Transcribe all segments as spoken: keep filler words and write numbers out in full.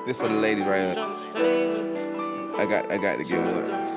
This for the ladies right here. I got, I got to get one.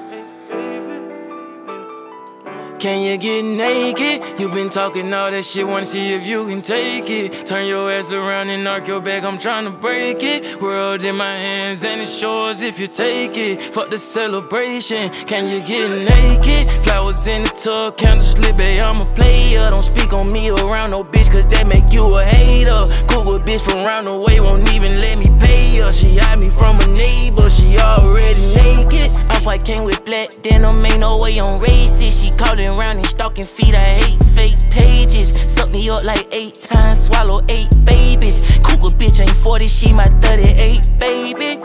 Can you get naked? You been talking all that shit, wanna see if you can take it. Turn your ass around and arc your back, I'm tryna break it. World in my hands and it's yours if you take it. Fuck the celebration, can you get naked? Flowers in the tub, candles lit, babe, I'm a player. Don't speak on me around no bitch, cause that make you a hater. Cool a bitch from round the way, won't even let me pay her. She hide me from a neighbor, she already naked. Off-White came with black denim, ain't no way on racist. She calling around and stalking feet, I hate fake pages. Suck me up like eight times, swallow eight babies. Cougar bitch ain't forty, she my thirty-eight baby.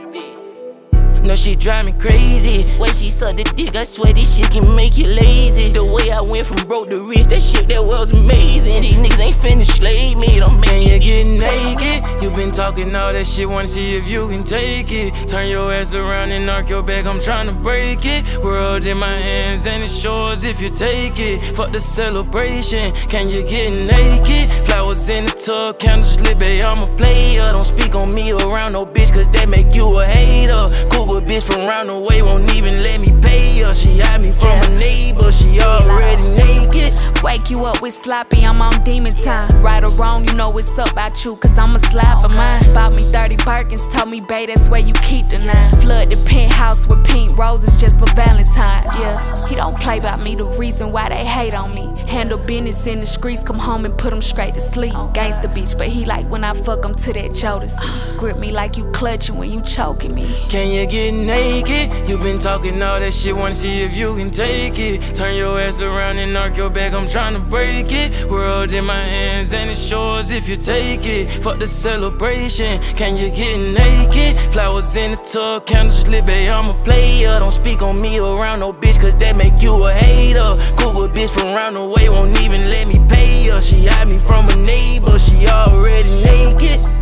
No, she drive me crazy. Way she suck the dick, I swear this shit can make you lazy. The way I went from broke to rich, that shit that was amazing. These niggas ain't finna slay me, don't make me get naked. You been talking all that shit, wanna see if you can take it. Turn your ass around and arc your back, I'm tryna break it. World in my hands and it's yours if you take it. Fuck the celebration, can you get naked? Flowers in the tub, candles lit, babe, I'm a player. Don't speak on me around no bitch, cause that make you a hater. Cougar bitch from round the way, won't even let me pay her. She hide me from a neighbor, she already naked. Wake you up with sloppy, I'm on demon time. Right or wrong, you know what's up about you, cause I'm a slide for mine. Bought me thirty Perkins, told me, babe, that's where you keep the nine. Flood the penthouse with pink roses just for Valentine's, yeah. He don't play about me, the reason why they hate on me. Handle business in the streets, come home and put him straight to sleep. Gangsta bitch, but he like when I fuck him to that Jodeci. Grip me like you clutching when you choking me. Can you get naked? You been talking all that shit, wanna see if you can take it. Turn your ass around and arc your back, I'm tryna break it. World in my hands and it's yours if you take it. Fuck the celebration, can you get naked? Flowers in the tub, candles lit, babe, I'm a player. Don't speak on me around no bitch, cause that make you a hater. Cougar bitch from round the way, won't even let me pay her. She hide me from a neighbor, she already naked.